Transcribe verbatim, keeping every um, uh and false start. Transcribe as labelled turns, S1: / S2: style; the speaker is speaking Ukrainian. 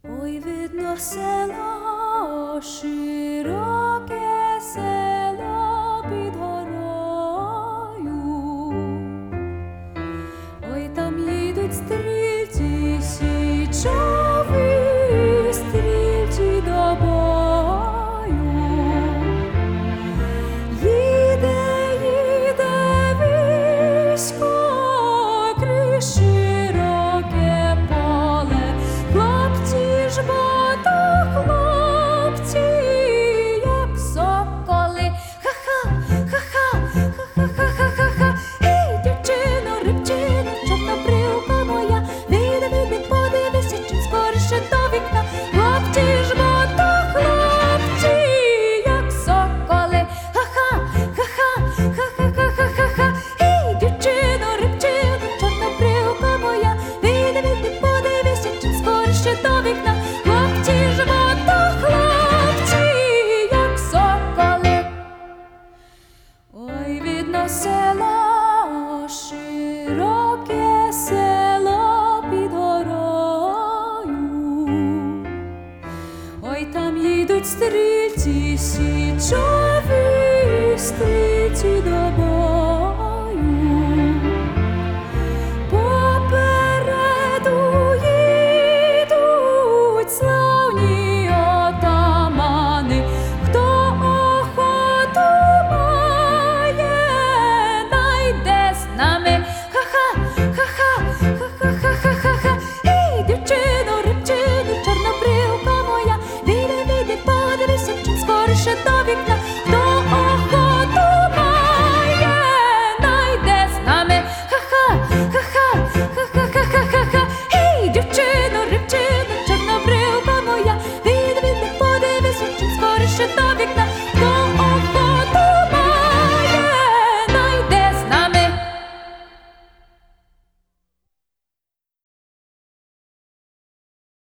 S1: Ой, видно село, широке село під горою. Ой, там їдуть стрільці, січові стрільці до бою. Їде, їде військо крізь широке поле. Хлопці ж бо то хлопці, як соколи. Ха-ха, ха-ха, ха-ха-ха-ха-ха. Ей, дівчино, рибчино, чорнобривка моя, вийди, вийди, подивися, чим скоріше до вікна. Хлопці ж бо то хлопці, як соколи. Ха-ха, ха-ха, ха-ха-ха-ха-ха. Ей, дівчино, рибчино, чорнобривка моя, вийди, вийди, подивися, чим скоріше до вікна. Хлопці ж бо то хлопці, як соколи. Ой, видно село, широке село під горою. Ой, там їдуть стрільці, січові стрільці до бою. Попереду їдуть славні отамани. Хто охоту має, найде з нами. Ха-ха, ха-ха, ха-ха-ха-ха-ха. Ей, дівчино, рибчино, чорнобривка моя, вийди, вийди, подивися, чим скоріше до вікна. Хто охоту має, найде з нами. Ха-ха, ха-ха, ха-ха-ха-ха-ха. Ей, дівчино, рибчино, чорнобривка моя, вийди, вийди, подивися, чим скоріше до вікна.